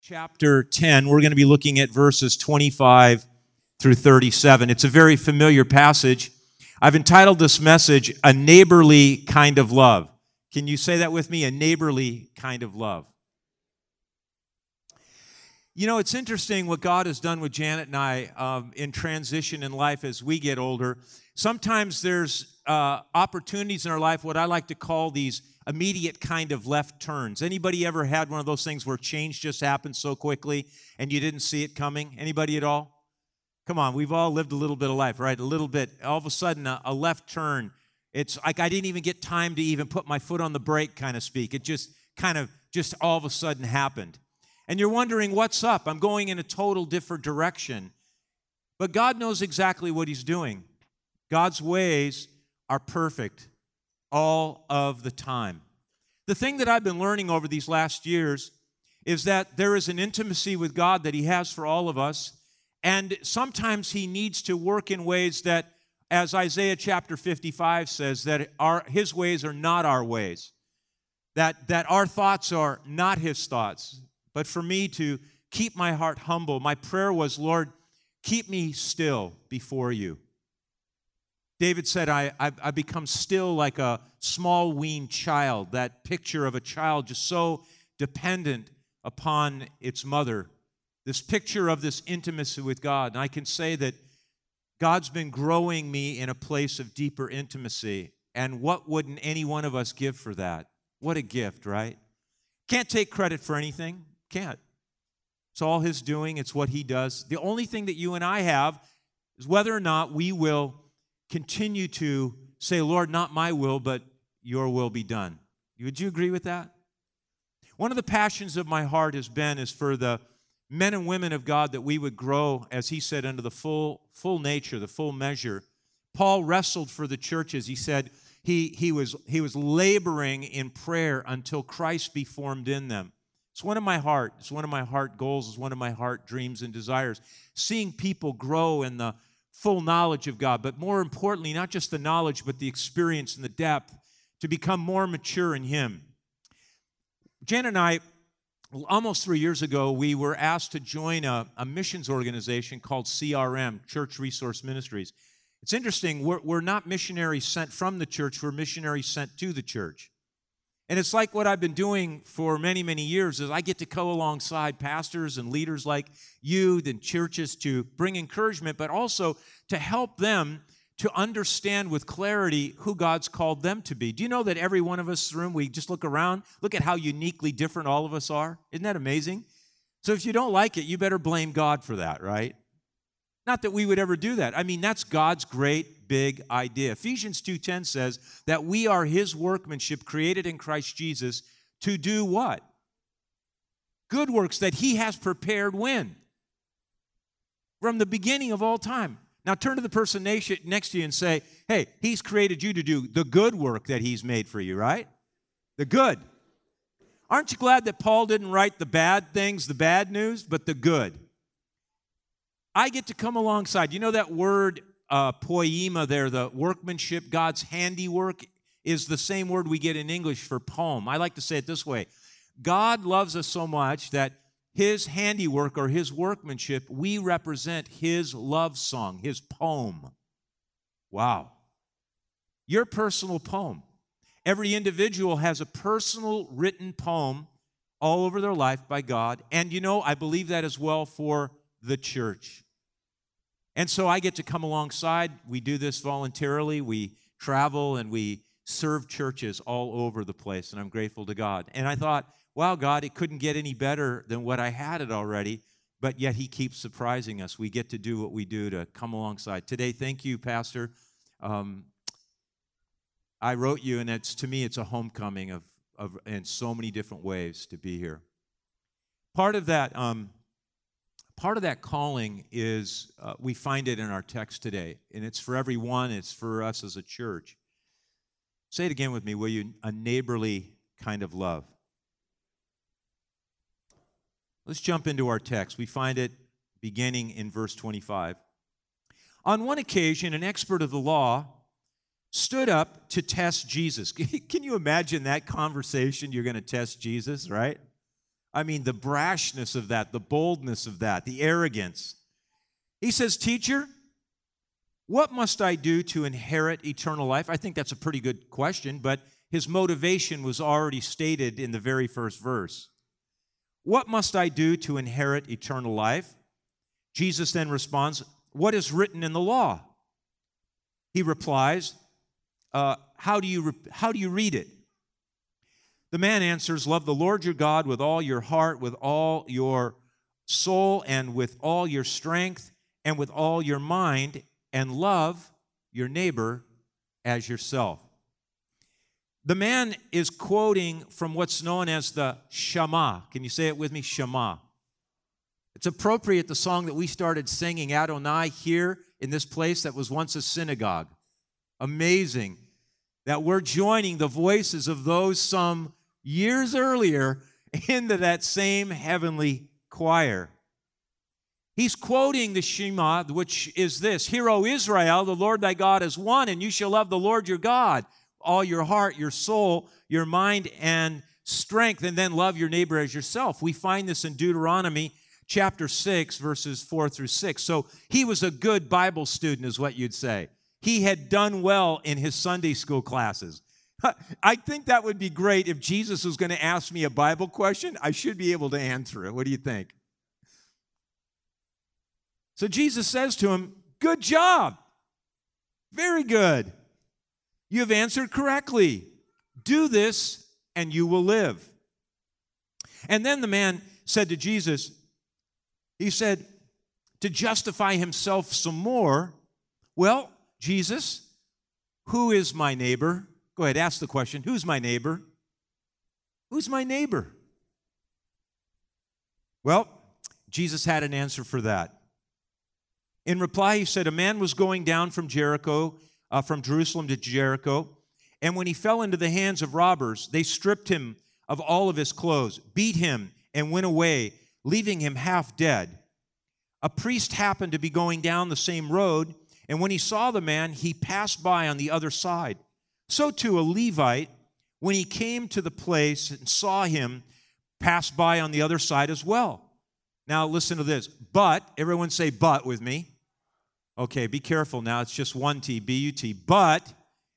chapter 10, we're going to be looking at verses 25 through 37. It's a very familiar passage. I've entitled this message, A Neighborly Kind of Love. Can you say that with me? A neighborly kind of love. You know, it's interesting what God has done with Janet and I in transition in life as we get older. Sometimes there's opportunities in our life, what I like to call these immediate kind of left turns. Anybody ever had one of those things where change just happened so quickly and you didn't see it coming? Anybody at all? Come on, we've all lived a little bit of life, right? A little bit. All of a sudden, a left turn. It's like I didn't even get time to even put my foot on the brake, kind of speak. It just all of a sudden happened. And you're wondering, what's up? I'm going in a total different direction. But God knows exactly what He's doing. God's ways are perfect all of the time. The thing that I've been learning over these last years is that there is an intimacy with God that He has for all of us, and sometimes He needs to work in ways that, as Isaiah chapter 55 says, that His ways are not our ways, that our thoughts are not His thoughts. But for me to keep my heart humble, my prayer was, Lord, keep me still before You. David said, I become still like a small weaned child, that picture of a child just so dependent upon its mother. This picture of this intimacy with God. And I can say that God's been growing me in a place of deeper intimacy. And what wouldn't any one of us give for that? What a gift, right? Can't take credit for anything. Can't. It's all His doing. It's what He does. The only thing that you and I have is whether or not we will continue to say, Lord, not my will, but Your will be done. Would you agree with that? One of the passions of my heart is for the men and women of God that we would grow, as he said, under the full nature, the full measure. Paul wrestled for the churches. He said he was laboring in prayer until Christ be formed in them. It's one of my heart goals, it's one of my heart dreams and desires, seeing people grow in the full knowledge of God, but more importantly, not just the knowledge, but the experience and the depth, to become more mature in Him. Jen and I, almost 3 years ago, we were asked to join a missions organization called CRM, Church Resource Ministries. It's interesting, we're not missionaries sent from the church, we're missionaries sent to the church. And it's like what I've been doing for many, many years is I get to go alongside pastors and leaders like you and churches to bring encouragement, but also to help them to understand with clarity who God's called them to be. Do you know that every one of us in the room, we just look around, look at how uniquely different all of us are? Isn't that amazing? So if you don't like it, you better blame God for that, right? Not that we would ever do that. I mean, that's God's great big idea. Ephesians 2:10 says that we are His workmanship created in Christ Jesus to do what? Good works that He has prepared when? From the beginning of all time. Now turn to the person next to you and say, hey, He's created you to do the good work that He's made for you, right? The good. Aren't you glad that Paul didn't write the bad things, the bad news, but the good? I get to come alongside. You know that word poema there, the workmanship, God's handiwork, is the same word we get in English for poem. I like to say it this way. God loves us so much that His handiwork or His workmanship, we represent His love song, His poem. Wow. Your personal poem. Every individual has a personal written poem all over their life by God. And you know, I believe that as well for the church. And so I get to come alongside. We do this voluntarily. We travel and we serve churches all over the place, and I'm grateful to God. And I thought, wow, God, it couldn't get any better than what I had it already, but yet He keeps surprising us. We get to do what we do to come alongside. Today, thank you, Pastor. I wrote you, and to me, it's a homecoming of in so many different ways to be here. Part of that calling is, we find it in our text today, and it's for everyone, it's for us as a church. Say it again with me, will you? A neighborly kind of love. Let's jump into our text. We find it beginning in verse 25. On one occasion, an expert of the law stood up to test Jesus. Can you imagine that conversation? You're going to test Jesus, right? I mean, the brashness of that, the boldness of that, the arrogance. He says, "Teacher, what must I do to inherit eternal life?" I think that's a pretty good question, but his motivation was already stated in the very first verse. What must I do to inherit eternal life? Jesus then responds, "What is written in the law?" He replies, how do you read it? The man answers, "Love the Lord your God with all your heart, with all your soul, and with all your strength, and with all your mind, and love your neighbor as yourself." The man is quoting from what's known as the Shema. Can you say it with me? Shema. It's appropriate, the song that we started singing, Adonai, here in this place that was once a synagogue. Amazing that we're joining the voices of those some years earlier into that same heavenly choir. He's quoting the Shema, which is this: "Hear, O Israel, the Lord thy God is one, and you shall love the Lord your God, all your heart, your soul, your mind, and strength, and then love your neighbor as yourself." We find this in Deuteronomy chapter 6, verses 4 through 6. So he was a good Bible student, is what you'd say. He had done well in his Sunday school classes. I think that would be great if Jesus was going to ask me a Bible question. I should be able to answer it. What do you think? So Jesus says to him, "Good job. Very good. You have answered correctly. Do this, and you will live." And then the man said to Jesus, he said, to justify himself some more, "Well, Jesus, who is my neighbor?" Go ahead, ask the question. Who's my neighbor? Who's my neighbor? Well, Jesus had an answer for that. In reply, he said, "A man was going down from from Jerusalem to Jericho, and when he fell into the hands of robbers, they stripped him of all of his clothes, beat him, and went away, leaving him half dead. A priest happened to be going down the same road, and when he saw the man, he passed by on the other side. So too a Levite, when he came to the place and saw him, passed by on the other side as well." Now listen to this. But, everyone say but with me. Okay, be careful now. It's just one T, B-U-T. But,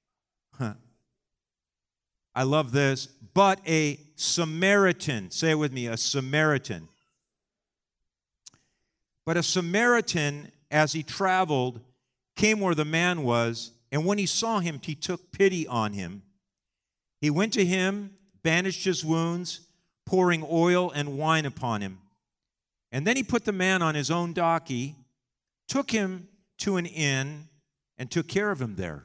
I love this. But a Samaritan, say it with me, a Samaritan. But a Samaritan, as he traveled, came where the man was, and when he saw him, he took pity on him. He went to him, bandaged his wounds, pouring oil and wine upon him. And then he put the man on his own donkey, took him to an inn, and took care of him there.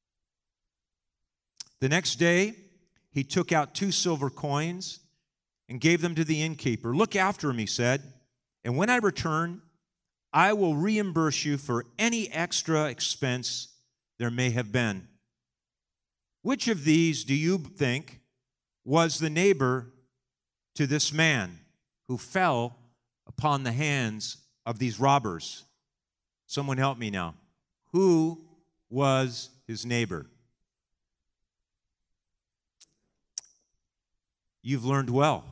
The next day, he took out 2 silver coins and gave them to the innkeeper. "Look after him," he said, "and when I return, I will reimburse you for any extra expense there may have been." Which of these do you think was the neighbor to this man who fell upon the hands of these robbers? Someone help me now. Who was his neighbor? You've learned well.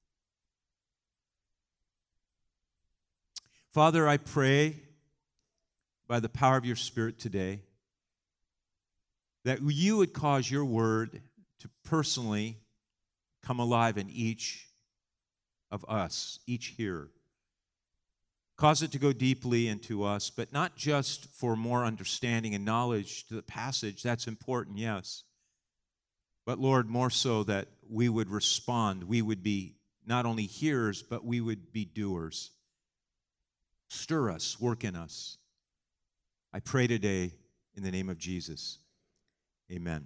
Father, I pray by the power of your Spirit today that you would cause your word to personally come alive in each of us, each hearer. Cause it to go deeply into us, but not just for more understanding and knowledge to the passage. That's important, yes. But Lord, more so that we would respond. We would be not only hearers, but we would be doers. Stir us, work in us. I pray today in the name of Jesus. Amen.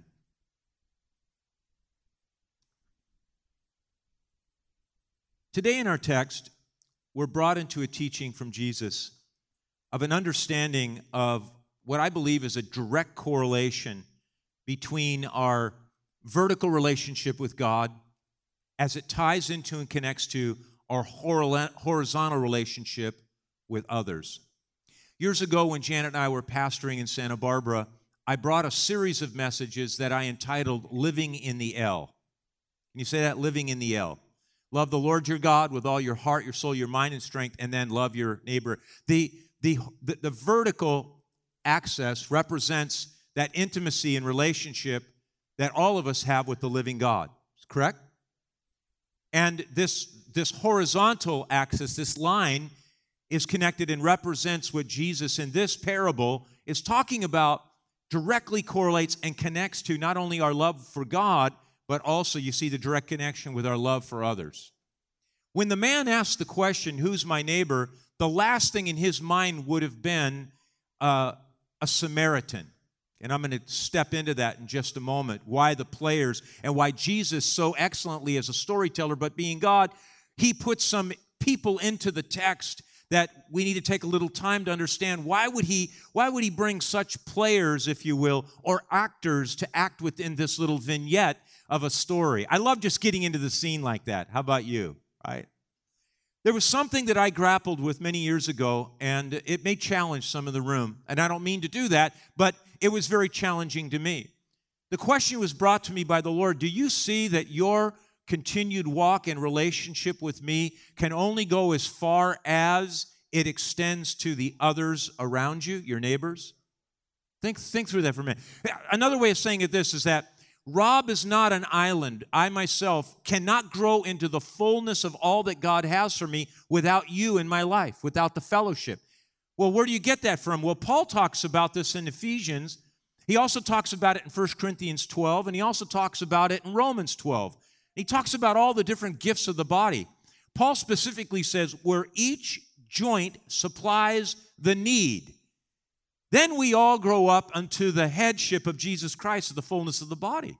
Today in our text, we're brought into a teaching from Jesus of an understanding of what I believe is a direct correlation between our vertical relationship with God as it ties into and connects to our horizontal relationship with others. Years ago, when Janet and I were pastoring in Santa Barbara, I brought a series of messages that I entitled Living in the L. Can you say that? Living in the L. Love the Lord your God with all your heart, your soul, your mind, and strength, and then love your neighbor. The vertical axis represents that intimacy and relationship that all of us have with the living God. Correct? And this horizontal axis, this line, is connected and represents what Jesus in this parable is talking about, directly correlates and connects to not only our love for God, but also you see the direct connection with our love for others. When the man asked the question, who's my neighbor, the last thing in his mind would have been a Samaritan. And I'm going to step into that in just a moment, why the players and why Jesus so excellently as a storyteller, but being God, he put some people into the text that we need to take a little time to understand. Why would he bring such players, if you will, or actors to act within this little vignette of a story? I love just getting into the scene like that. How about you? Right? There was something that I grappled with many years ago, and it may challenge some of the room, and I don't mean to do that, but it was very challenging to me. The question was brought to me by the Lord, do you see that your continued walk and relationship with me can only go as far as it extends to the others around you, your neighbors? Think through that for a minute. Another way of saying it this is that Rob is not an island. I myself cannot grow into the fullness of all that God has for me without you in my life, without the fellowship. Well, where do you get that from? Well, Paul talks about this in Ephesians. He also talks about it in 1 Corinthians 12, and he also talks about it in Romans 12. He talks about all the different gifts of the body. Paul specifically says, where each joint supplies the need, then we all grow up unto the headship of Jesus Christ, of the fullness of the body.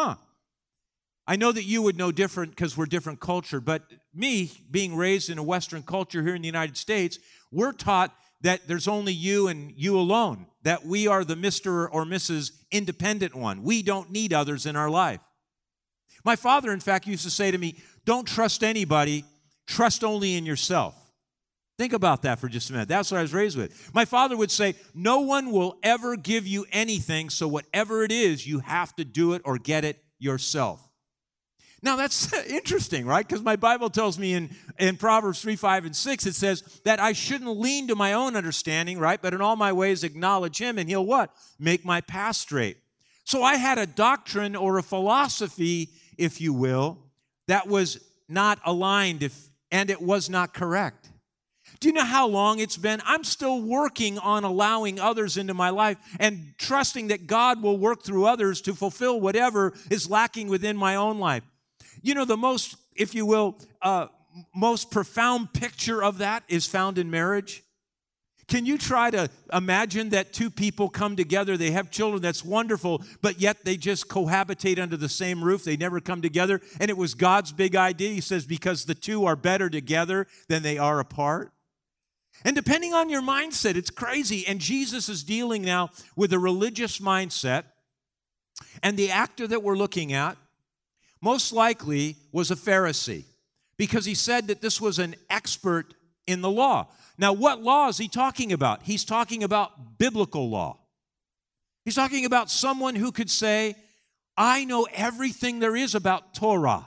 I know that you would know different because we're different culture, but me, being raised in a Western culture here in the United States, we're taught that there's only you and you alone, that we are the Mr. or Mrs. Independent one. We don't need others in our life. My father, in fact, used to say to me, don't trust anybody, trust only in yourself. Think about that for just a minute. That's what I was raised with. My father would say, no one will ever give you anything, so whatever it is, you have to do it or get it yourself. Now, that's interesting, right? Because my Bible tells me in Proverbs 3, 5, and 6, it says that I shouldn't lean to my own understanding, right? But in all my ways acknowledge him, and he'll what? Make my path straight. So I had a doctrine or a philosophy, if you will, that was not aligned, and it was not correct. Do you know how long it's been? I'm still working on allowing others into my life and trusting that God will work through others to fulfill whatever is lacking within my own life. You know, the most, if you will, most profound picture of that is found in marriage. Can you try to imagine that two people come together, they have children, that's wonderful, but yet they just cohabitate under the same roof, they never come together, and it was God's big idea. He says, because the two are better together than they are apart. And depending on your mindset, it's crazy. And Jesus is dealing now with a religious mindset. And the actor that we're looking at most likely was a Pharisee, because he said that this was an expert in the law. Now, what law is he talking about? He's talking about biblical law. He's talking about someone who could say, I know everything there is about Torah.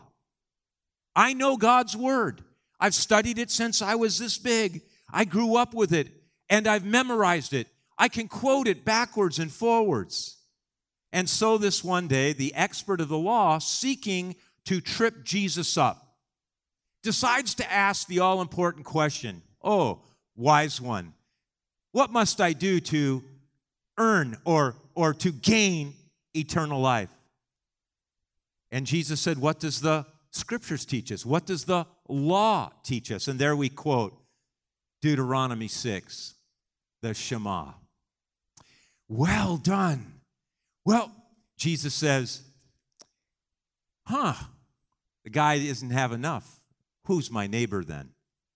I know God's word. I've studied it since I was this big. I grew up with it, and I've memorized it. I can quote it backwards and forwards. And so this one day, the expert of the law, seeking to trip Jesus up, decides to ask the all-important question, oh, wise one, what must I do to earn or to gain eternal life? And Jesus said, what does the Scriptures teach us? What does the law teach us? And there we quote Deuteronomy 6, the Shema. Well done. Well, Jesus says, the guy doesn't have enough. Who's my neighbor then?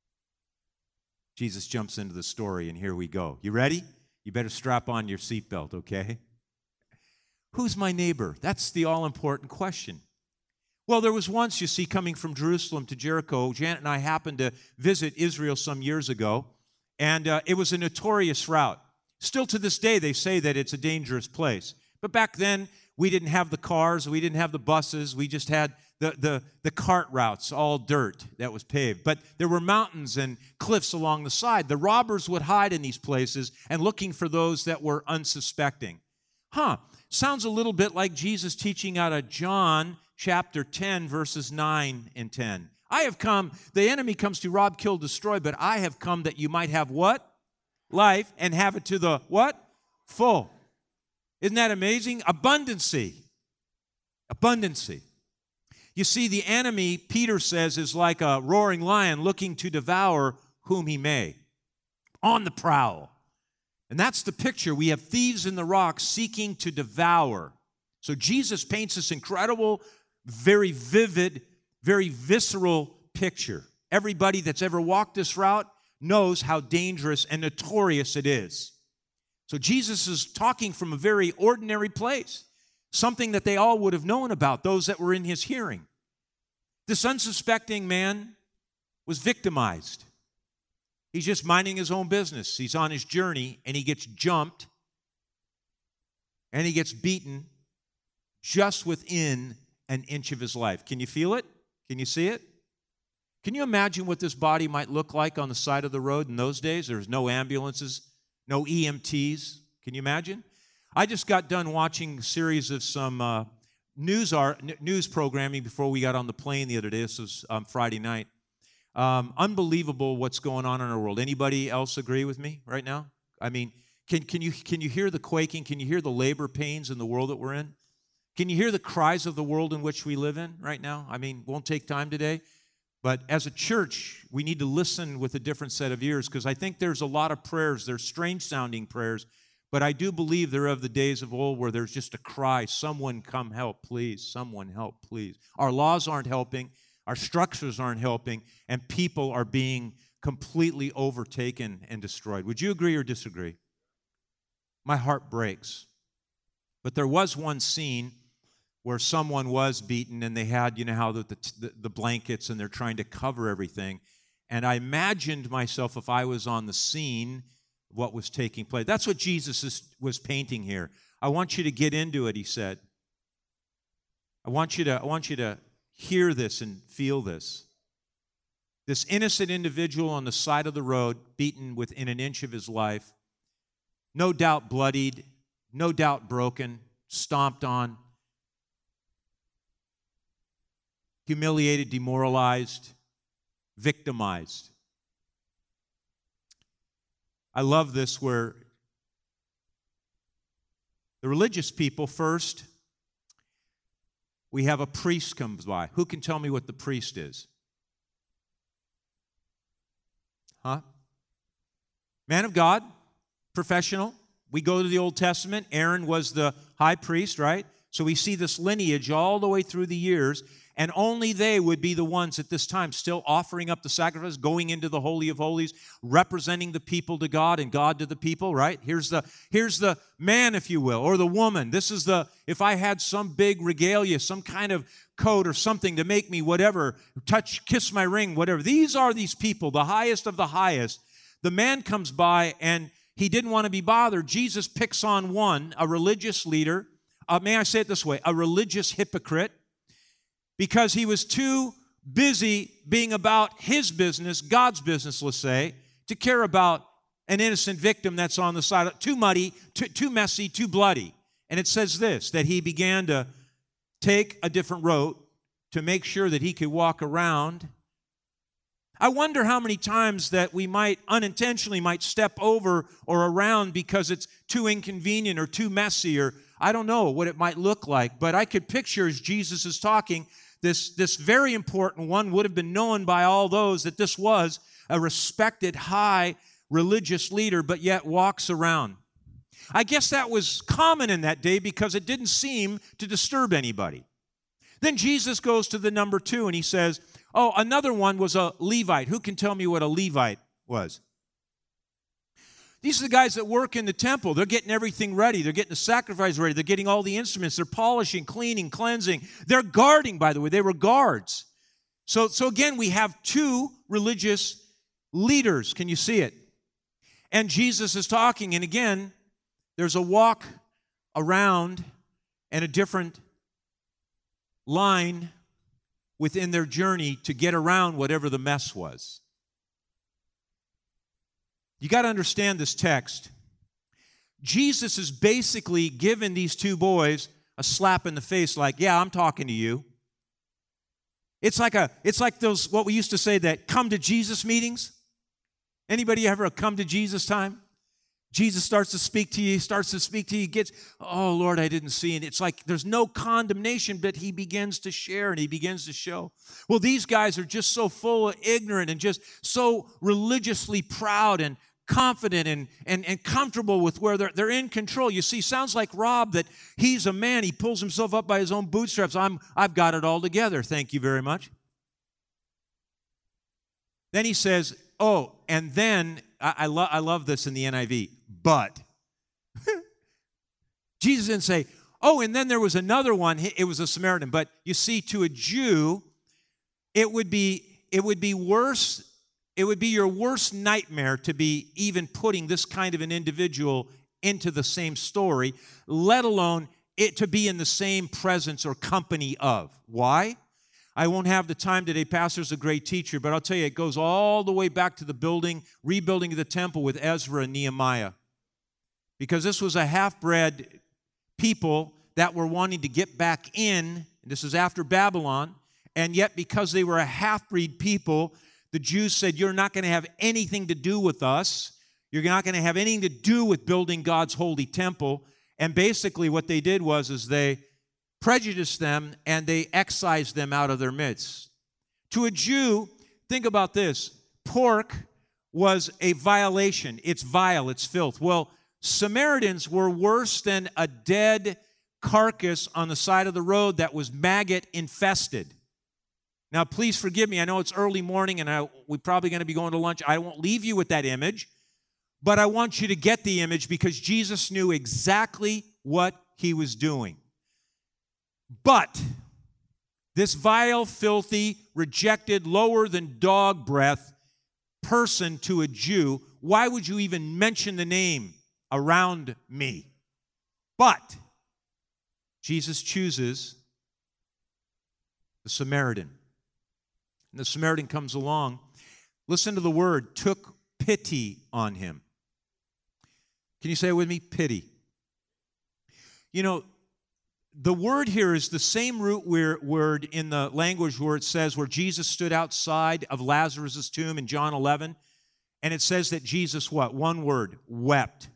Jesus jumps into the story, and here we go. You ready? You better strap on your seatbelt, okay? Who's my neighbor? That's the all-important question. Well, there was once, you see, coming from Jerusalem to Jericho, Janet and I happened to visit Israel some years ago, and it was a notorious route. Still to this day, they say that it's a dangerous place. But back then, we didn't have the cars, we didn't have the buses, we just had the cart routes, all dirt that was paved. But there were mountains and cliffs along the side. The robbers would hide in these places and looking for those that were unsuspecting. Sounds a little bit like Jesus teaching out of John chapter 10, verses 9 and 10. I have come, the enemy comes to rob, kill, destroy, but I have come that you might have what? Life, and have it to the what? Full. Isn't that amazing? Abundancy. Abundancy. You see, the enemy, Peter says, is like a roaring lion looking to devour whom he may. On the prowl. And that's the picture. We have thieves in the rocks seeking to devour. So Jesus paints this incredible, very vivid, very visceral picture. Everybody that's ever walked this route knows how dangerous and notorious it is. So Jesus is talking from a very ordinary place, something that they all would have known about, those that were in his hearing. This unsuspecting man was victimized. He's just minding his own business. He's on his journey, and he gets jumped, and he gets beaten just within an inch of his life. Can you feel it? Can you see it? Can you imagine what this body might look like on the side of the road in those days? There's no ambulances, no EMTs. Can you imagine? I just got done watching a series of some news programming before we got on the plane the other day. This was Friday night. Unbelievable what's going on in our world. Anybody else agree with me right now? I mean, can you hear the quaking? Can you hear the labor pains in the world that we're in? Can you hear the cries of the world in which we live in right now? I mean, won't take time today. But as a church, we need to listen with a different set of ears, because I think there's a lot of prayers. There's strange-sounding prayers, but I do believe they're of the days of old where there's just a cry, someone come help, please. Someone help, please. Our laws aren't helping. Our structures aren't helping, and people are being completely overtaken and destroyed. Would you agree or disagree? My heart breaks. But there was one scene where someone was beaten, and they had, you know how the blankets, and they're trying to cover everything. And I imagined myself, if I was on the scene, what was taking place. That's what Jesus was painting here. I want you to get into it, he said. I want you to hear this and feel this. This innocent individual on the side of the road, beaten within an inch of his life, no doubt bloodied, no doubt broken, stomped on, humiliated, demoralized, victimized. I love this where the religious people first, we have a priest comes by. Who can tell me what the priest is? Man of God, professional. We go to the Old Testament. Aaron was the high priest, right? So we see this lineage all the way through the years, and only they would be the ones at this time still offering up the sacrifice, going into the Holy of Holies, representing the people to God and God to the people, right? Here's the man, if you will, or the woman. This is if I had some big regalia, some kind of coat or something to make me whatever, kiss my ring, whatever. These are these people, the highest of the highest. The man comes by, and he didn't want to be bothered. Jesus picks on one, a religious leader. May I say it this way? A religious hypocrite. Because he was too busy being about his business, God's business, let's say, to care about an innocent victim that's on the side. Too muddy, too messy, too bloody. And it says this, that he began to take a different road to make sure that he could walk around. I wonder how many times that we might unintentionally step over or around because it's too inconvenient or too messy, or I don't know what it might look like. But I could picture, as Jesus is talking, this very important one would have been known by all those that this was a respected, high religious leader, but yet walks around. I guess that was common in that day because it didn't seem to disturb anybody. Then Jesus goes to the number 2, and he says, another one was a Levite. Who can tell me what a Levite was? These are the guys that work in the temple. They're getting everything ready. They're getting the sacrifice ready. They're getting all the instruments. They're polishing, cleaning, cleansing. They're guarding, by the way. They were guards. So again, we have 2 religious leaders. Can you see it? And Jesus is talking, and again, there's a walk around and a different line within their journey to get around whatever the mess was. You got to understand this text. Jesus is basically giving these two boys a slap in the face like, yeah, I'm talking to you. It's like those, what we used to say, that come to Jesus meetings. Anybody ever come to Jesus time? Jesus starts to speak to you, gets, oh, Lord, I didn't see it. It's like there's no condemnation, but he begins to share and he begins to show. Well, these guys are just so full of ignorant and just so religiously proud and confident and comfortable with where they're in control. You see, sounds like Rob, that he's a man. He pulls himself up by his own bootstraps. I've got it all together. Thank you very much. Then he says, oh, and then, I love this in the NIV, but. Jesus didn't say, oh, and then there was another one. It was a Samaritan. But you see, to a Jew, it would be worse. It would be your worst nightmare to be even putting this kind of an individual into the same story, let alone it to be in the same presence or company of. Why? I won't have the time today. Pastor's a great teacher, but I'll tell you, it goes all the way back to the rebuilding of the temple with Ezra and Nehemiah. Because this was a half-bred people that were wanting to get back in. This is after Babylon. And yet, because they were a half-breed people, the Jews said, you're not going to have anything to do with us. You're not going to have anything to do with building God's holy temple. And basically what they did was they prejudiced them and they excised them out of their midst. To a Jew, think about this. Pork was a violation. It's vile. It's filth. Well, Samaritans were worse than a dead carcass on the side of the road that was maggot infested. Now, please forgive me. I know it's early morning and we're probably going to be going to lunch. I won't leave you with that image, but I want you to get the image because Jesus knew exactly what he was doing. But this vile, filthy, rejected, lower than dog breath person to a Jew, why would you even mention the name around me? But Jesus chooses the Samaritan. And the Samaritan comes along. Listen to the word, took pity on him. Can you say it with me? Pity. You know, the word here is the same root word in the language where it says where Jesus stood outside of Lazarus' tomb in John 11. And it says that Jesus what? One word, wept.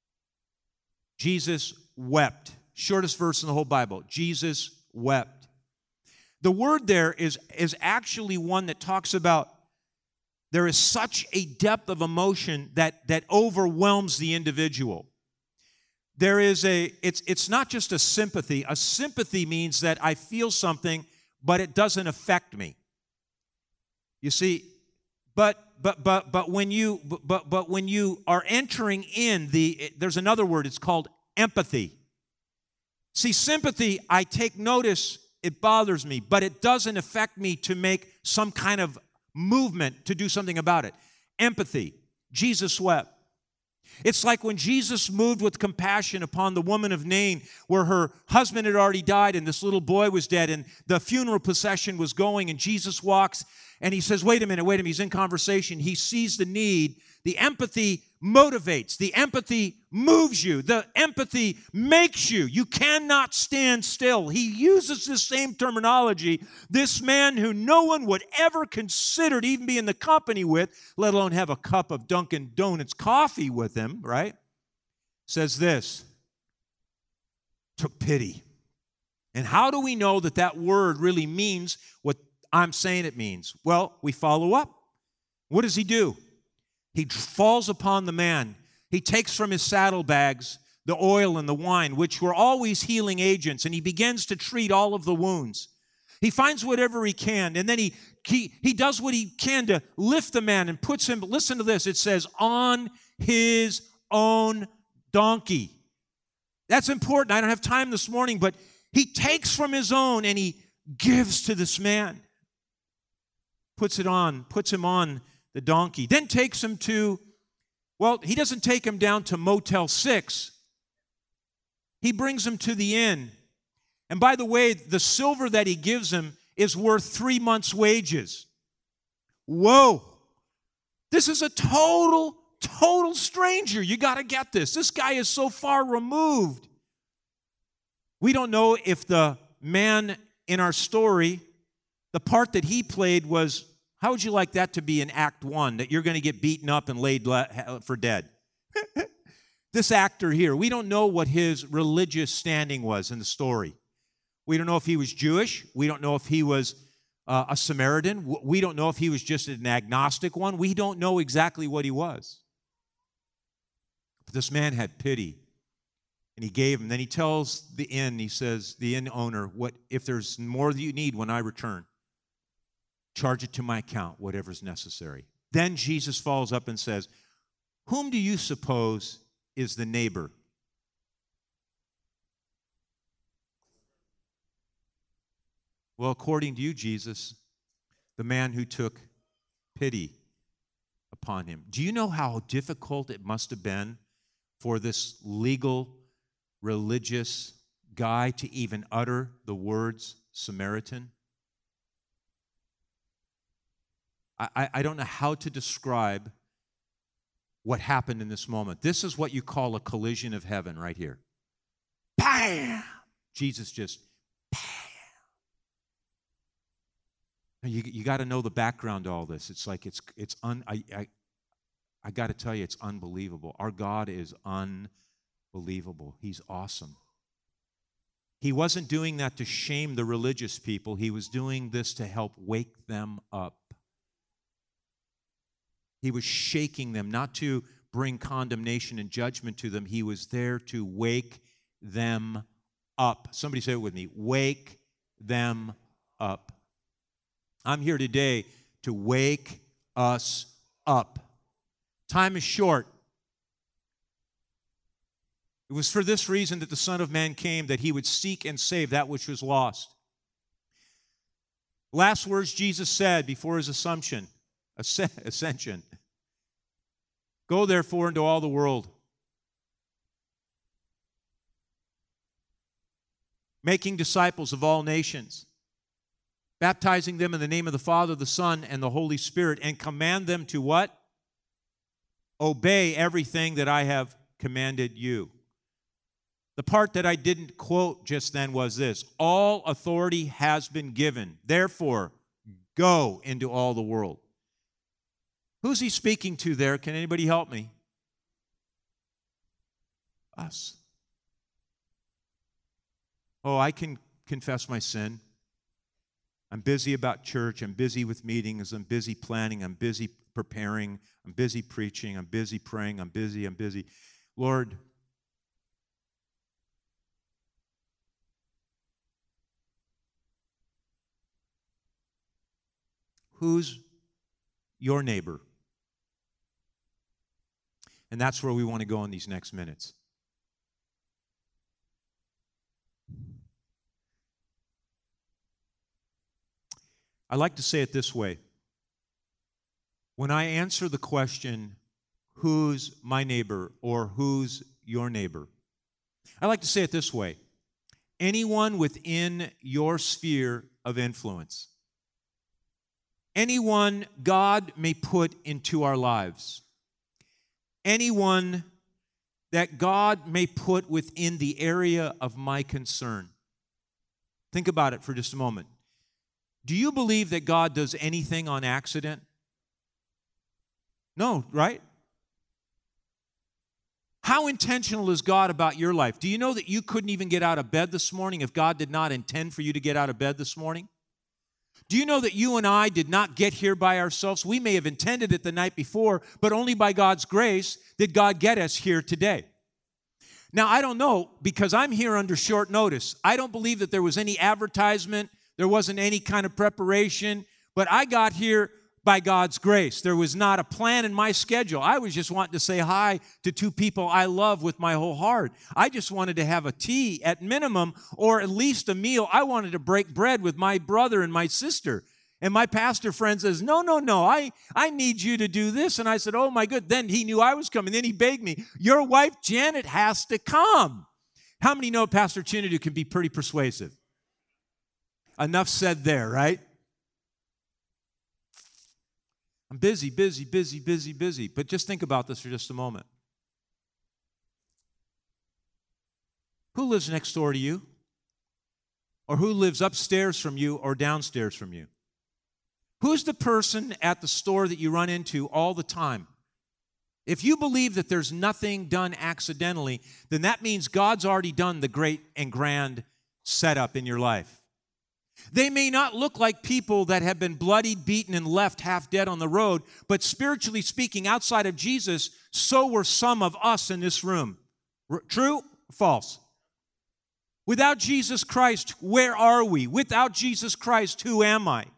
Jesus wept. Shortest verse in the whole Bible. Jesus wept. The word there is actually one that talks about there is such a depth of emotion that overwhelms the individual. There is it's not just a sympathy. A sympathy means that I feel something, but it doesn't affect me. You see, but when you are entering in there's another word, it's called empathy. See, sympathy, I take notice, it bothers me, but it doesn't affect me to make some kind of movement to do something about it. Empathy. Jesus wept. It's like when Jesus moved with compassion upon the woman of Nain, where her husband had already died and this little boy was dead, and the funeral procession was going, and Jesus walks and he says, wait a minute. He's in conversation. He sees the need. The empathy motivates. The empathy moves you. The empathy makes you. You cannot stand still. He uses this same terminology. This man who no one would ever consider to even be in the company with, let alone have a cup of Dunkin' Donuts coffee with him, right? Says this, took pity. And how do we know that that word really means what I'm saying it means? Well, we follow up. What does he do? He falls upon the man. He takes from his saddlebags the oil and the wine, which were always healing agents, and he begins to treat all of the wounds. He finds whatever he can, and then he does what he can to lift the man and puts him, listen to this, it says, on his own donkey. That's important. I don't have time this morning, but he takes from his own and he gives to this man. Puts him on the donkey. Then takes him to, well, he doesn't take him down to Motel 6. He brings him to the inn. And by the way, the silver that he gives him is worth 3 months' wages. Whoa. This is a total stranger. You got to get this. This guy is so far removed. We don't know if the man in our story, the part that he played was, how would you like that to be in Act 1, that you're going to get beaten up and laid for dead? This actor here, we don't know what his religious standing was in the story. We don't know if he was Jewish. We don't know if he was a Samaritan. We don't know if he was just an agnostic one. We don't know exactly what he was. But this man had pity, and he gave him. Then he tells the inn, he says, the inn owner, "What if there's more that you need when I return? Charge it to my account, whatever's necessary." Then Jesus follows up and says, "Whom do you suppose is the neighbor?" Well, according to you, Jesus, the man who took pity upon him. Do you know how difficult it must have been for this legal, religious guy to even utter the words Samaritan? I don't know how to describe what happened in this moment. This is what you call a collision of heaven right here. Bam! Jesus just, bam! You got to know the background to all this. It's like I got to tell you, it's unbelievable. Our God is unbelievable. He's awesome. He wasn't doing that to shame the religious people. He was doing this to help wake them up. He was shaking them, not to bring condemnation and judgment to them. He was there to wake them up. Somebody say it with me. Wake them up. I'm here today to wake us up. Time is short. It was for this reason that the Son of Man came, that he would seek and save that which was lost. Last words Jesus said before his ascension. Go therefore into all the world, making disciples of all nations, baptizing them in the name of the Father, the Son, and the Holy Spirit, and command them to what? Obey everything that I have commanded you. The part that I didn't quote just then was this: all authority has been given. Therefore, go into all the world. Who's he speaking to there? Can anybody help me? Us. Oh, I can confess my sin. I'm busy about church. I'm busy with meetings. I'm busy planning. I'm busy preparing. I'm busy preaching. I'm busy praying. I'm busy. Lord, who's your neighbor? And that's where we want to go in these next minutes. I like to say it this way. When I answer the question, who's my neighbor or who's your neighbor, I like to say it this way. Anyone within your sphere of influence. Anyone God may put into our lives. Anyone that God may put within the area of my concern. Think about it for just a moment. Do you believe that God does anything on accident? No, right? How intentional is God about your life? Do you know that you couldn't even get out of bed this morning if God did not intend for you to get out of bed this morning? Do you know that you and I did not get here by ourselves? We may have intended it the night before, but only by God's grace did God get us here today. Now, I don't know, because I'm here under short notice. I don't believe that there was any advertisement. There wasn't any kind of preparation, but I got here by God's grace. There was not a plan in my schedule. I was just wanting to say hi to two people I love with my whole heart. I just wanted to have a tea at minimum, or at least a meal. I wanted to break bread with my brother and my sister. And my pastor friend says, no, I need you to do this. And I said, oh my good. Then he knew I was coming. Then he begged me, your wife Janet has to come. How many know Pastor Chinadu can be pretty persuasive? Enough said there, right? I'm busy. But just think about this for just a moment. Who lives next door to you? Or who lives upstairs from you or downstairs from you? Who's the person at the store that you run into all the time? If you believe that there's nothing done accidentally, then that means God's already done the great and grand setup in your life. They may not look like people that have been bloodied, beaten, and left half dead on the road, but spiritually speaking, outside of Jesus, so were some of us in this room. True or false? Without Jesus Christ, where are we? Without Jesus Christ, who am I?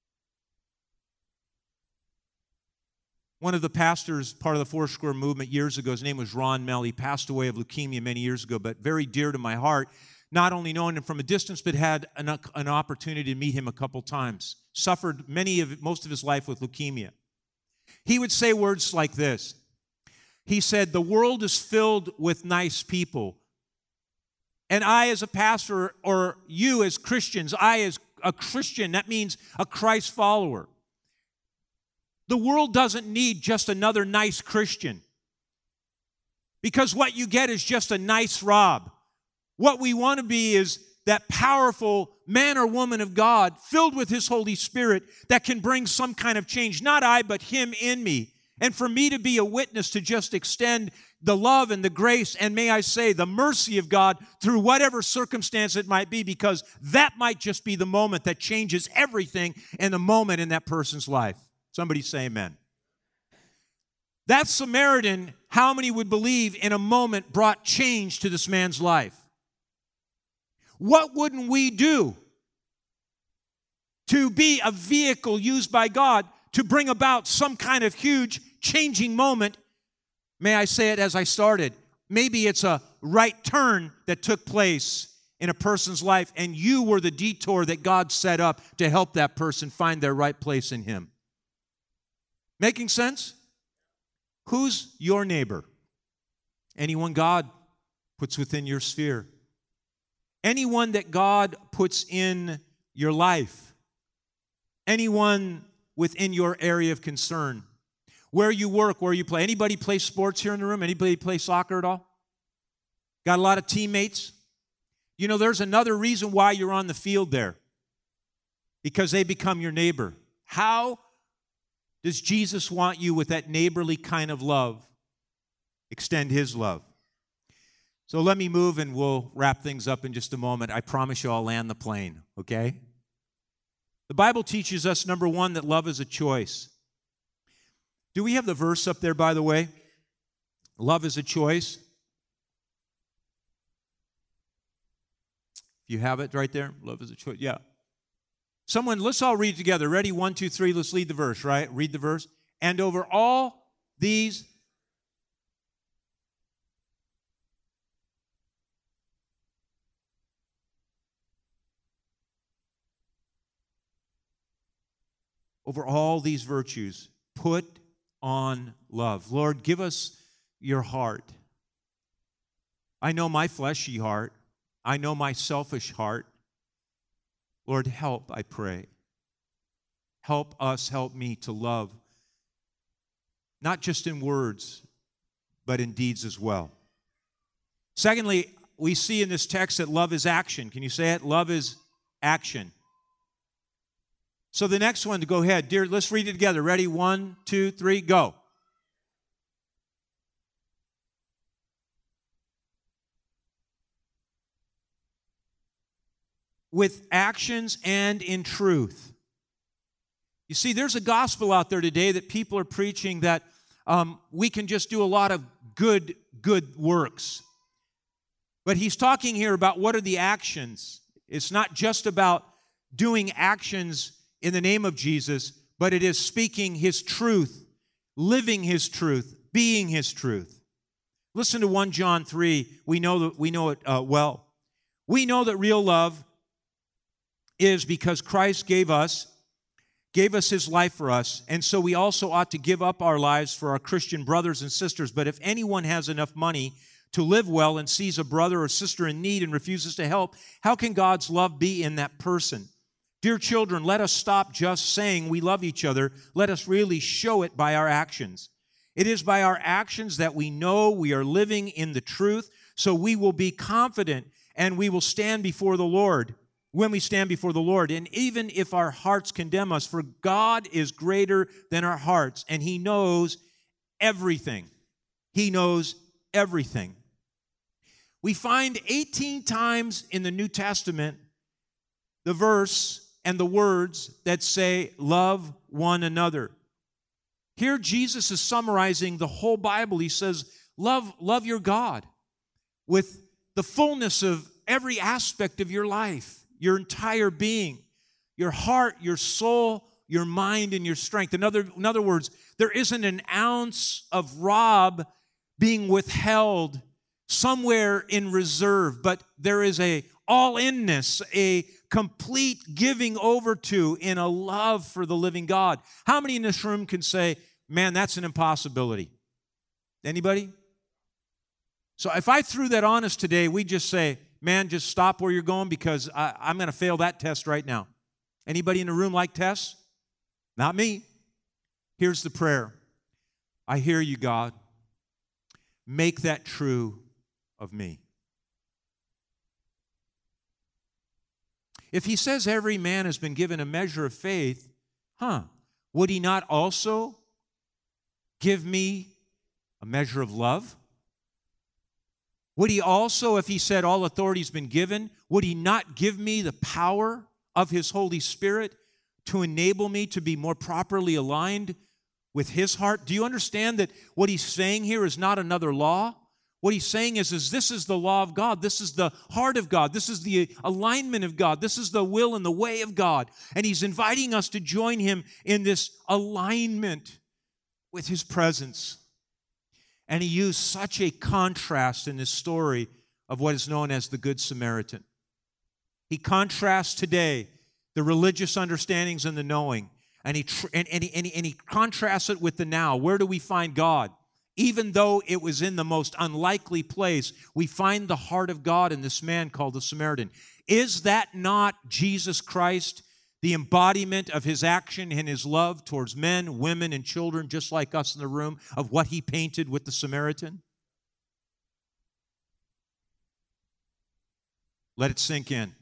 One of the pastors, part of the Foursquare movement years ago, his name was Ron Mell. He passed away of leukemia many years ago, but very dear to my heart. Not only knowing him from a distance, but had an opportunity to meet him a couple times. Suffered most of his life with leukemia. He would say words like this. He said, "The world is filled with nice people. And I as a pastor, or you as Christians, I as a Christian, that means a Christ follower. The world doesn't need just another nice Christian. Because what you get is just a nice Rob. What we want to be is that powerful man or woman of God filled with His Holy Spirit that can bring some kind of change. Not I, but Him in me. And for me to be a witness to just extend the love and the grace and, may I say, the mercy of God through whatever circumstance it might be, because that might just be the moment that changes everything in the moment in that person's life." Somebody say amen. That Samaritan, how many would believe in a moment brought change to this man's life? What wouldn't we do to be a vehicle used by God to bring about some kind of huge changing moment? May I say it as I started? Maybe it's a right turn that took place in a person's life, and you were the detour that God set up to help that person find their right place in Him. Making sense? Who's your neighbor? Anyone God puts within your sphere. Anyone that God puts in your life. Anyone within your area of concern. Where you work, where you play. Anybody play sports here in the room? Anybody play soccer at all? Got a lot of teammates? You know, there's another reason why you're on the field there. Because they become your neighbor. How does Jesus want you with that neighborly kind of love? Extend His love. So let me move and we'll wrap things up in just a moment. I promise you I'll land the plane, okay? The Bible teaches us, number one, that love is a choice. Do we have the verse up there, by the way? Love is a choice. If you have it right there, love is a choice. Yeah. Someone, let's all read together. Ready? 1, 2, 3. Let's lead the verse, right? Read the verse. And over all these virtues, put on love. Lord, give us your heart. I know my fleshy heart. I know my selfish heart. Lord, help, I pray. Help us, help me to love, not just in words, but in deeds as well. Secondly, we see in this text that love is action. Can you say it? Love is action. So the next one, to go ahead. Dear, let's read it together. Ready? 1, 2, 3, go. With actions and in truth. You see, there's a gospel out there today that people are preaching that we can just do a lot of good works. But he's talking here about what are the actions. It's not just about doing actions in the name of Jesus, but it is speaking His truth, living His truth, being His truth. Listen to 1 John 3. We know it well. We know that real love is because Christ gave us His life for us, and so we also ought to give up our lives for our Christian brothers and sisters. But if anyone has enough money to live well and sees a brother or sister in need and refuses to help, how can God's love be in that person? Dear children, let us stop just saying we love each other. Let us really show it by our actions. It is by our actions that we know we are living in the truth, so we will be confident and we will stand before the Lord when we stand before the Lord. And even if our hearts condemn us, for God is greater than our hearts, and He knows everything. He knows everything. We find 18 times in the New Testament the verse and the words that say, love one another. Here Jesus is summarizing the whole Bible. He says, love your God with the fullness of every aspect of your life, your entire being, your heart, your soul, your mind, and your strength. In other words, there isn't an ounce of rob being withheld somewhere in reserve, but there is a all-inness, a complete giving over to in a love for the living God. How many in this room can say, man, that's an impossibility? Anybody? So if I threw that on us today, we'd just say, man, just stop where you're going because I'm going to fail that test right now. Anybody in the room like tests? Not me. Here's the prayer. I hear you, God. Make that true of me. If He says every man has been given a measure of faith, would He not also give me a measure of love? Would He also, if He said all authority has been given, would He not give me the power of His Holy Spirit to enable me to be more properly aligned with His heart? Do you understand that what He's saying here is not another law? What He's saying is this is the law of God. This is the heart of God. This is the alignment of God. This is the will and the way of God. And He's inviting us to join Him in this alignment with His presence. And He used such a contrast in this story of what is known as the Good Samaritan. He contrasts today the religious understandings and the knowing, and he contrasts it with the now. Where do we find God? Even though it was in the most unlikely place, we find the heart of God in this man called the Samaritan. Is that not Jesus Christ, the embodiment of His action and His love towards men, women, and children, just like us in the room, of what He painted with the Samaritan? Let it sink in.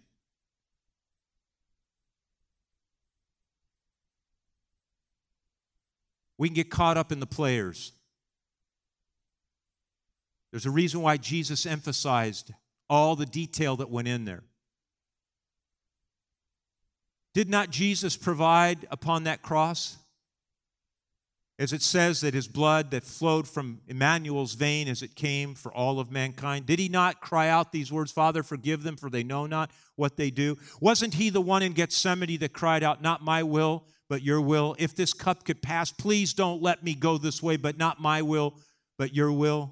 We can get caught up in the players. There's a reason why Jesus emphasized all the detail that went in there. Did not Jesus provide upon that cross? As it says that His blood that flowed from Emmanuel's vein as it came for all of mankind. Did He not cry out these words, Father, forgive them, for they know not what they do? Wasn't He the one in Gethsemane that cried out, not my will, but your will? If this cup could pass, please don't let me go this way, but not my will, but your will.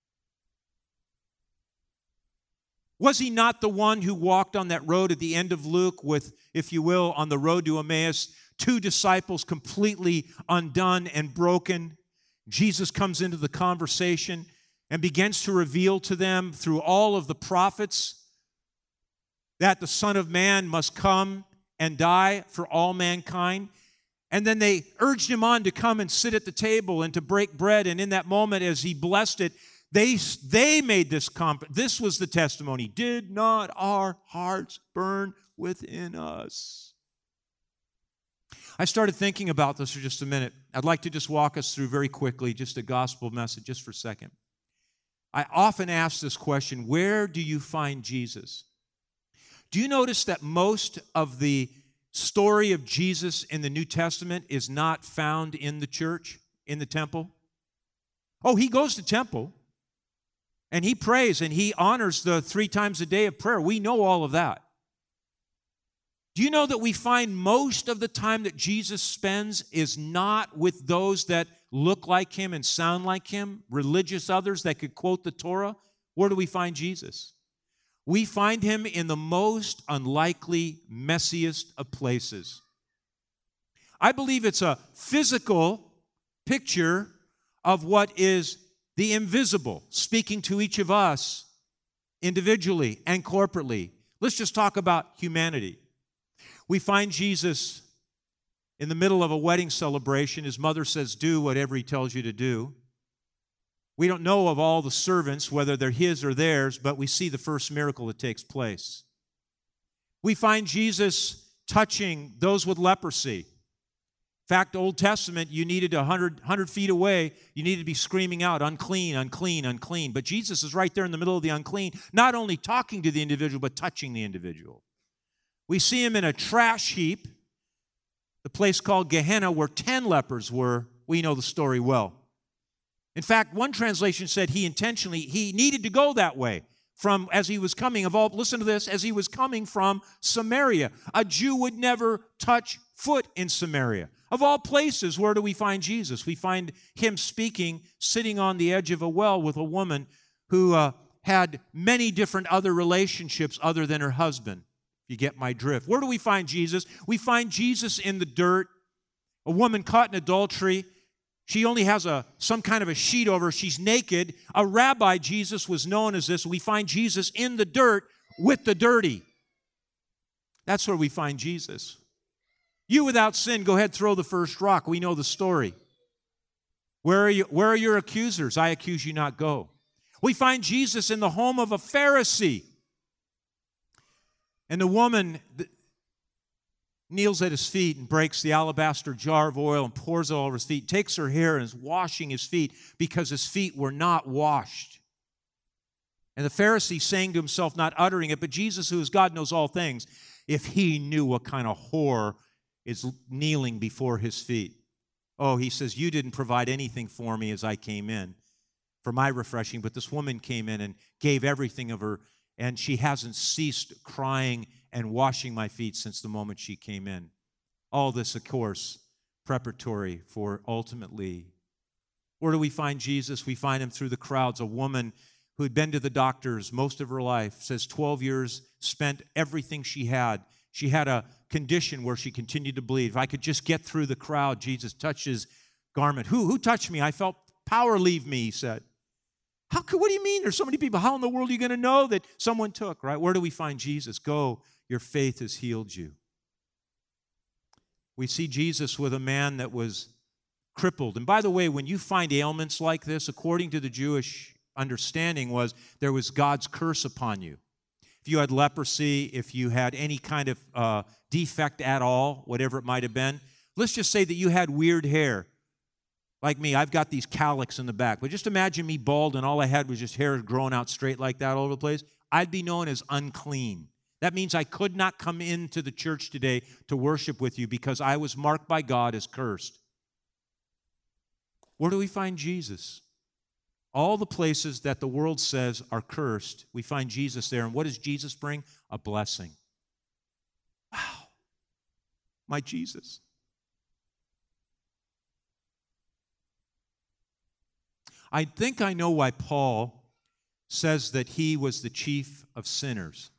Was He not the one who walked on that road at the end of Luke with, if you will, on the road to Emmaus, two disciples completely undone and broken? Jesus comes into the conversation and begins to reveal to them through all of the prophets that the Son of Man must come and die for all mankind. And then they urged Him on to come and sit at the table and to break bread. And in that moment, as He blessed it, they made this this was the testimony. Did not our hearts burn within us? I started thinking about this for just a minute. I'd like to just walk us through very quickly just a gospel message just for a second. I often ask this question, where do you find Jesus? Do you notice that most of the story of Jesus in the New Testament is not found in the church, in the temple? Oh, He goes to temple. And He prays and He honors the 3 times a day of prayer. We know all of that. Do you know that we find most of the time that Jesus spends is not with those that look like Him and sound like Him, religious others that could quote the Torah? Where do we find Jesus? We find Him in the most unlikely, messiest of places. I believe it's a physical picture of what is the invisible, speaking to each of us individually and corporately. Let's just talk about humanity. We find Jesus in the middle of a wedding celebration. His mother says, do whatever he tells you to do. We don't know of all the servants, whether they're his or theirs, but we see the first miracle that takes place. We find Jesus touching those with leprosy. In fact, Old Testament, you needed 100 feet away, you needed to be screaming out, unclean, unclean, unclean. But Jesus is right there in the middle of the unclean, not only talking to the individual, but touching the individual. We see him in a trash heap, the place called Gehenna, where 10 lepers were. We know the story well. In fact, one translation said he needed to go that way as he was coming, listen to this, as he was coming from Samaria. A Jew would never touch foot in Samaria. Of all places, where do we find Jesus? We find him speaking, sitting on the edge of a well with a woman who had many different other relationships other than her husband. You get my drift. Where do we find Jesus? We find Jesus in the dirt. A woman caught in adultery. She only has some kind of a sheet over her. She's naked. A rabbi, Jesus, was known as this. We find Jesus in the dirt with the dirty. That's where we find Jesus. You without sin, go ahead, throw the first rock. We know the story. Where are your accusers? I accuse you not, go. We find Jesus in the home of a Pharisee. And the woman kneels at his feet and breaks the alabaster jar of oil and pours it all over his feet, takes her hair and is washing his feet because his feet were not washed. And the Pharisee saying to himself, not uttering it, but Jesus, who is God, knows all things, if he knew what kind of whore is kneeling before his feet. Oh, he says, you didn't provide anything for me as I came in for my refreshing, but this woman came in and gave everything of her, and she hasn't ceased crying and washing my feet since the moment she came in. All this, of course, preparatory for ultimately. Where do we find Jesus? We find him through the crowds. A woman who had been to the doctors most of her life, says 12 years, spent everything she had. She had a condition where she continued to bleed. If I could just get through the crowd, Jesus touched his garment. Who touched me? I felt power leave me, he said. What do you mean? There's so many people. How in the world are you going to know that someone took, right? Where do we find Jesus? Go, your faith has healed you. We see Jesus with a man that was crippled. And by the way, when you find ailments like this, according to the Jewish understanding there was God's curse upon you. If you had leprosy, if you had any kind of defect at all, whatever it might have been, let's just say that you had weird hair. Like me, I've got these cowlicks in the back. But just imagine me bald and all I had was just hair growing out straight like that all over the place. I'd be known as unclean. That means I could not come into the church today to worship with you because I was marked by God as cursed. Where do we find Jesus? All the places that the world says are cursed, we find Jesus there. And what does Jesus bring? A blessing. Wow. My Jesus. I think I know why Paul says that he was the chief of sinners.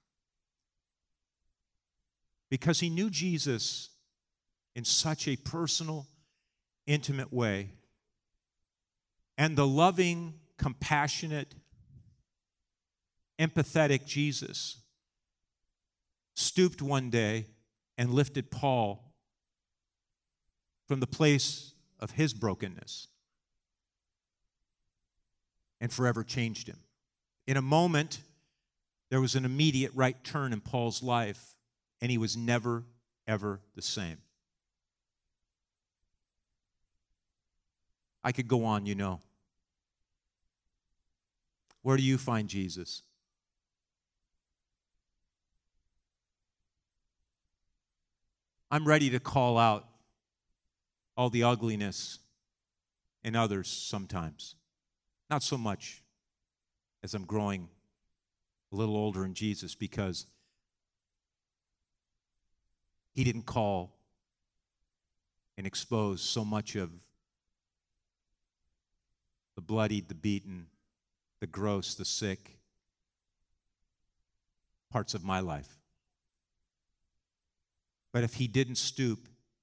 Because he knew Jesus in such a personal, intimate way. And the loving, compassionate, empathetic Jesus stooped one day and lifted Paul from the place of his brokenness and forever changed him. In a moment, there was an immediate right turn in Paul's life, and he was never, ever the same. I could go on, you know. Where do you find Jesus? I'm ready to call out all the ugliness in others sometimes. Not so much as I'm growing a little older in Jesus, because he didn't call and expose so much of the bloodied, the beaten, the gross, the sick parts of my life. But if he didn't stoop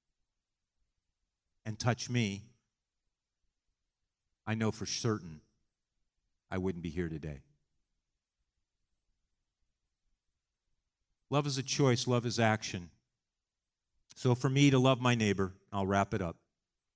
and touch me, I know for certain I wouldn't be here today. Love is a choice. Love is action. So for me to love my neighbor, I'll wrap it up.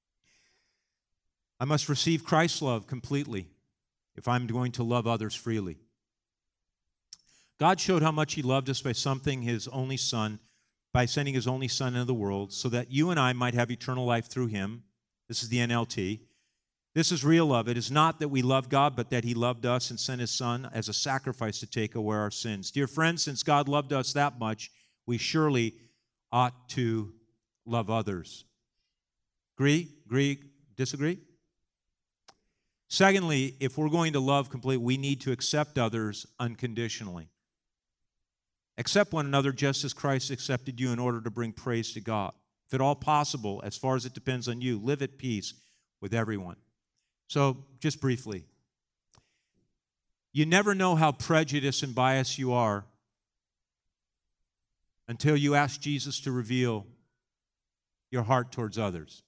I must receive Christ's love completely if I'm going to love others freely. God showed how much He loved us by sending His only Son into the world so that you and I might have eternal life through Him. This is the NLT. This is real love. It is not that we love God, but that He loved us and sent His Son as a sacrifice to take away our sins. Dear friends, since God loved us that much, we surely ought to love others. Agree? Disagree? Secondly, if we're going to love completely, we need to accept others unconditionally. Accept one another just as Christ accepted you in order to bring praise to God. If at all possible, as far as it depends on you, live at peace with everyone. So, just briefly, you never know how prejudiced and biased you are until you ask Jesus to reveal your heart towards others.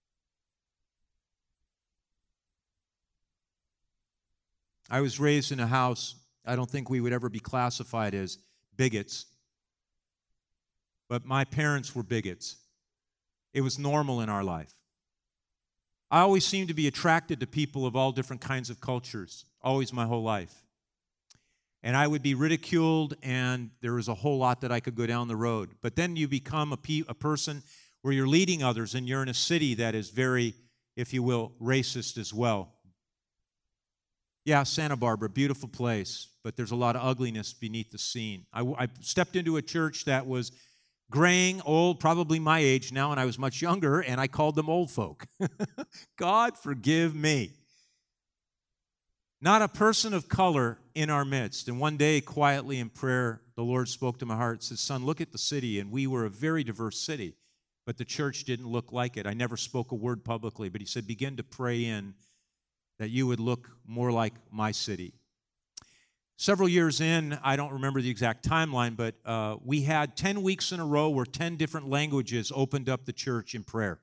I was raised in a house, I don't think we would ever be classified as bigots, but my parents were bigots. It was normal in our life. I always seemed to be attracted to people of all different kinds of cultures, always my whole life. And I would be ridiculed, and there was a whole lot that I could go down the road. But then you become a person where you're leading others, and you're in a city that is very, if you will, racist as well. Yeah, Santa Barbara, beautiful place, but there's a lot of ugliness beneath the scene. I stepped into a church that was graying, old, probably my age now, and I was much younger, and I called them old folk. God forgive me. Not a person of color in our midst. And one day, quietly in prayer, the Lord spoke to my heart and said, son, look at the city. And we were a very diverse city, but the church didn't look like it. I never spoke a word publicly, but He said, begin to pray in that you would look more like my city. Several years in, I don't remember the exact timeline, but we had 10 weeks in a row where 10 different languages opened up the church in prayer.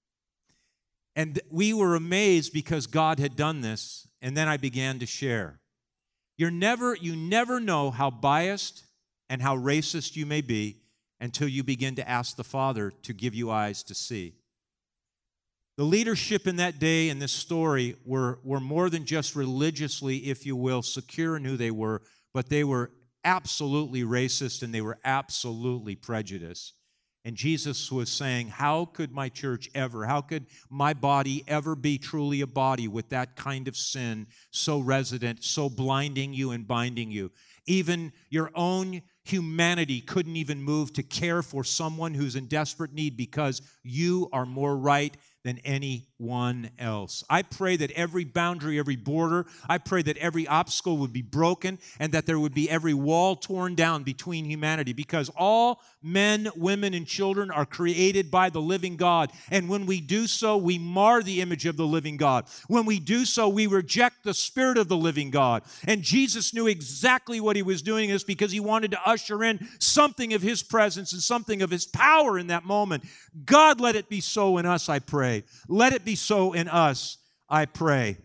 And we were amazed because God had done this, and then I began to share. You never know how biased and how racist you may be until you begin to ask the Father to give you eyes to see. The leadership in that day in this story were more than just religiously, if you will, secure in who they were, but they were absolutely racist and they were absolutely prejudiced. And Jesus was saying, how could my church ever, how could my body ever be truly a body with that kind of sin so resident, so blinding you and binding you? Even your own humanity couldn't even move to care for someone who's in desperate need because you are more right than anyone else. I pray that every boundary, every border, I pray that every obstacle would be broken and that there would be every wall torn down between humanity, because all men, women, and children are created by the living God. And when we do so, we mar the image of the living God. When we do so, we reject the Spirit of the living God. And Jesus knew exactly what He was doing this because He wanted to usher in something of His presence and something of His power in that moment. God, let it be so in us, I pray. Let it be so in us, I pray.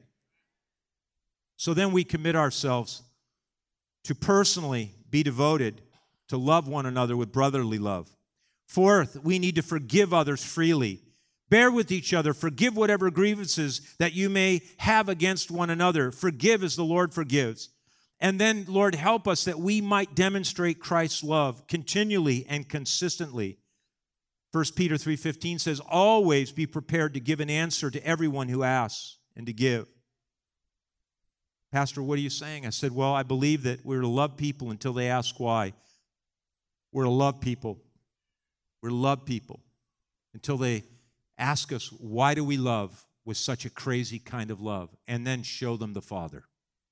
So then we commit ourselves to personally be devoted to love one another with brotherly love. Fourth, we need to forgive others freely. Bear with each other. Forgive whatever grievances that you may have against one another. Forgive as the Lord forgives. And then, Lord, help us that we might demonstrate Christ's love continually and consistently. 1 Peter 3:15 says, always be prepared to give an answer to everyone who asks and to give. Pastor, what are you saying? I said, well, I believe that we're to love people until they ask why. We're to love people. We're to love people until they ask us, why do we love with such a crazy kind of love? And then show them the Father.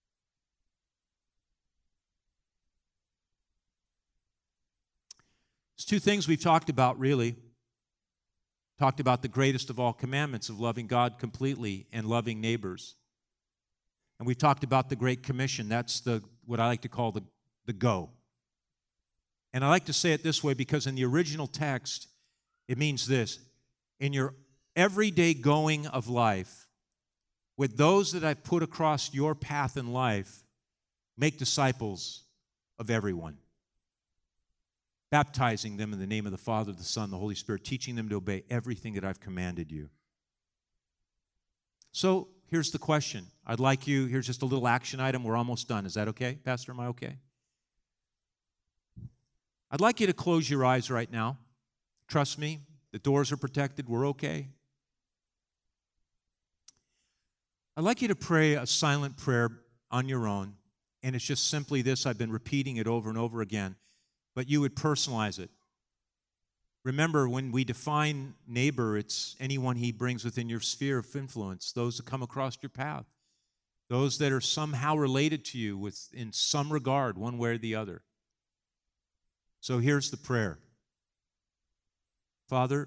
There's two things we've talked about, really. Talked about the greatest of all commandments of loving God completely and loving neighbors. And we've talked about the Great Commission. That's what I like to call the go. And I like to say it this way because in the original text, it means this. In your everyday going of life, with those that I've put across your path in life, make disciples of everyone. baptizing them in the name of the Father, the Son, the Holy Spirit, teaching them to obey everything that I've commanded you. So here's the question. Here's just a little action item. We're almost done. Is that okay, Pastor? Am I okay? I'd like you to close your eyes right now. Trust me, the doors are protected. We're okay. I'd like you to pray a silent prayer on your own, and it's just simply this. I've been repeating it over and over again, but you would personalize it. Remember, when we define neighbor, it's anyone he brings within your sphere of influence, those that come across your path, those that are somehow related to you in some regard, one way or the other. So here's the prayer. Father,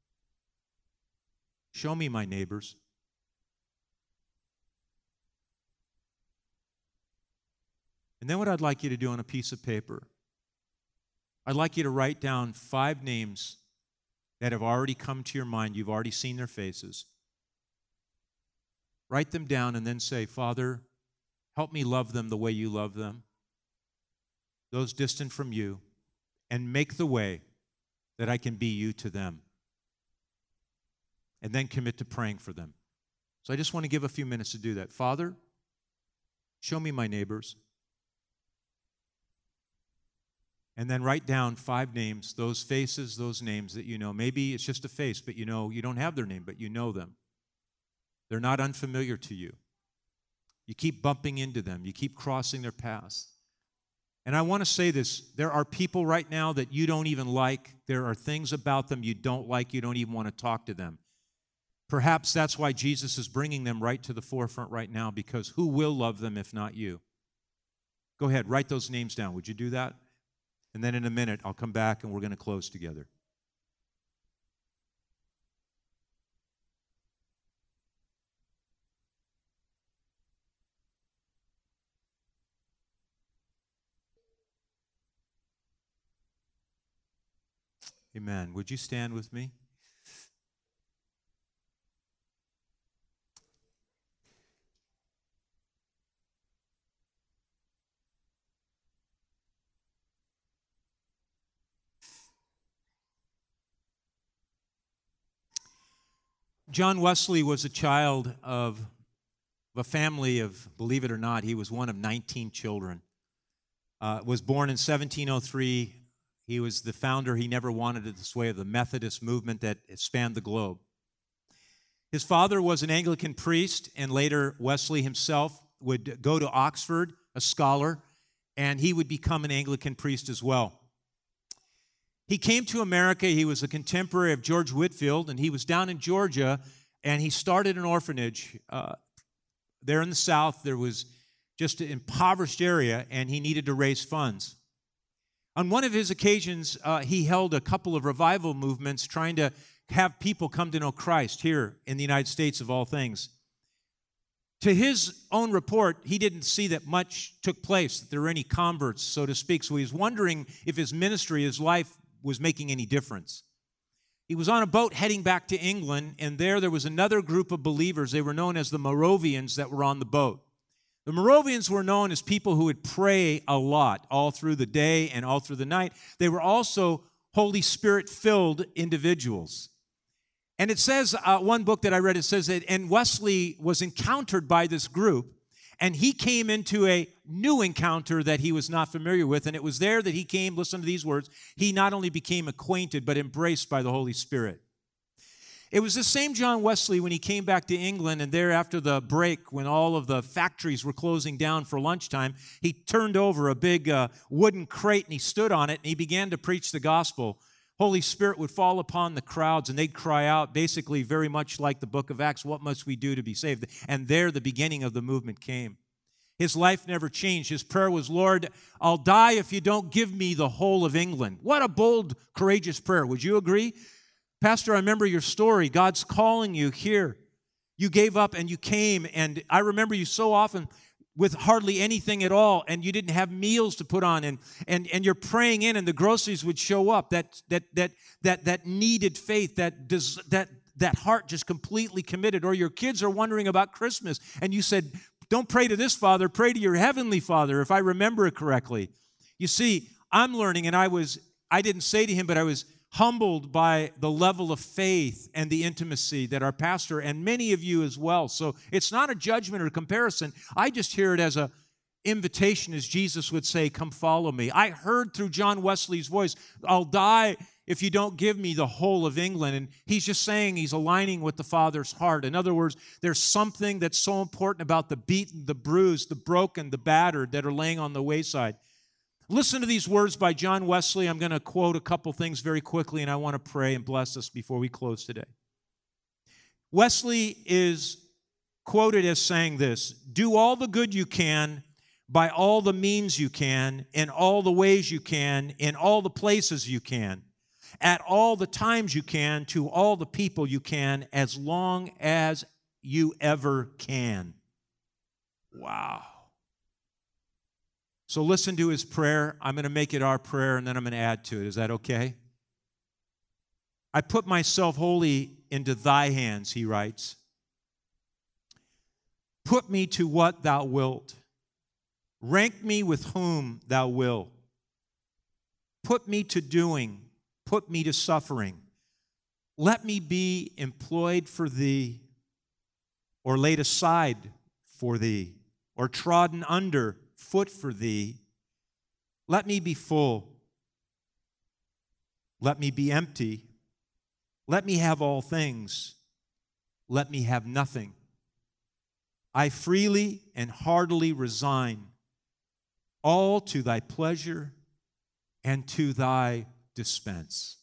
show me my neighbors. And then what I'd like you to do on a piece of paper, I'd like you to write down 5 names that have already come to your mind. You've already seen their faces. Write them down and then say, Father, help me love them the way you love them, those distant from you, and make the way that I can be you to them. And then commit to praying for them. So I just want to give a few minutes to do that. Father, show me my neighbors. And then write down 5 names, those faces, those names that you know. Maybe it's just a face, but you know you don't have their name, but you know them. They're not unfamiliar to you. You keep bumping into them. You keep crossing their paths. And I want to say this. There are people right now that you don't even like. There are things about them you don't like. You don't even want to talk to them. Perhaps that's why Jesus is bringing them right to the forefront right now, because who will love them if not you? Go ahead, write those names down. Would you do that? And then in a minute, I'll come back and we're going to close together. Amen. Would you stand with me? John Wesley was a child of a family of, believe it or not, he was one of 19 children. Was born in 1703. He was the founder, he never wanted it this way, of the Methodist movement that spanned the globe. His father was an Anglican priest, and later Wesley himself would go to Oxford, a scholar, and he would become an Anglican priest as well. He came to America. He was a contemporary of George Whitefield, and he was down in Georgia, and he started an orphanage. There in the South, there was just an impoverished area, and he needed to raise funds. On one of his occasions, he held a couple of revival movements trying to have people come to know Christ here in the United States, of all things. To his own report, he didn't see that much took place, that there were any converts, so to speak, so he was wondering if his ministry, his life, was making any difference. He was on a boat heading back to England, and there was another group of believers. They were known as the Moravians that were on the boat. The Moravians were known as people who would pray a lot all through the day and all through the night. They were also Holy Spirit-filled individuals. And it says, one book that I read, it says that, and Wesley was encountered by this group, and he came into a new encounter that he was not familiar with, and it was there that he came, listen to these words, he not only became acquainted, but embraced by the Holy Spirit. It was the same John Wesley when he came back to England, and there after the break, when all of the factories were closing down for lunchtime, he turned over a big wooden crate, and he stood on it, and he began to preach the gospel. Holy Spirit would fall upon the crowds, and they'd cry out, basically very much like the book of Acts, what must we do to be saved? And there the beginning of the movement came. His life never changed. His prayer was, Lord, I'll die if you don't give me the whole of England. What a bold, courageous prayer. Would you agree? Pastor, I remember your story. God's calling you here. You gave up and you came, and I remember you so often with hardly anything at all, and you didn't have meals to put on, and you're praying in, and the groceries would show up. That needed faith, that heart just completely committed. Or your kids are wondering about Christmas, and you said, "Don't pray to this Father, pray to your heavenly Father," if I remember it correctly. You see, I'm learning, and I was I didn't say to him, but I was humbled by the level of faith and the intimacy that our pastor and many of you as well. So it's not a judgment or comparison. I just hear it as an invitation, as Jesus would say, come follow me. I heard through John Wesley's voice, I'll die if you don't give me the whole of England. And he's just saying he's aligning with the Father's heart. In other words, there's something that's so important about the beaten, the bruised, the broken, the battered that are laying on the wayside. Listen to these words by John Wesley. I'm going to quote a couple things very quickly, and I want to pray and bless us before we close today. Wesley is quoted as saying this: do all the good you can, by all the means you can, in all the ways you can, in all the places you can, at all the times you can, to all the people you can, as long as you ever can. Wow. So listen to his prayer. I'm going to make it our prayer, and then I'm going to add to it. Is that okay? I put myself wholly into thy hands, he writes. Put me to what thou wilt. Rank me with whom thou wilt. Put me to doing. Put me to suffering. Let me be employed for thee, or laid aside for thee, or trodden under foot for thee. Let me be full. Let me be empty. Let me have all things. Let me have nothing. I freely and heartily resign all to thy pleasure and to thy dispense.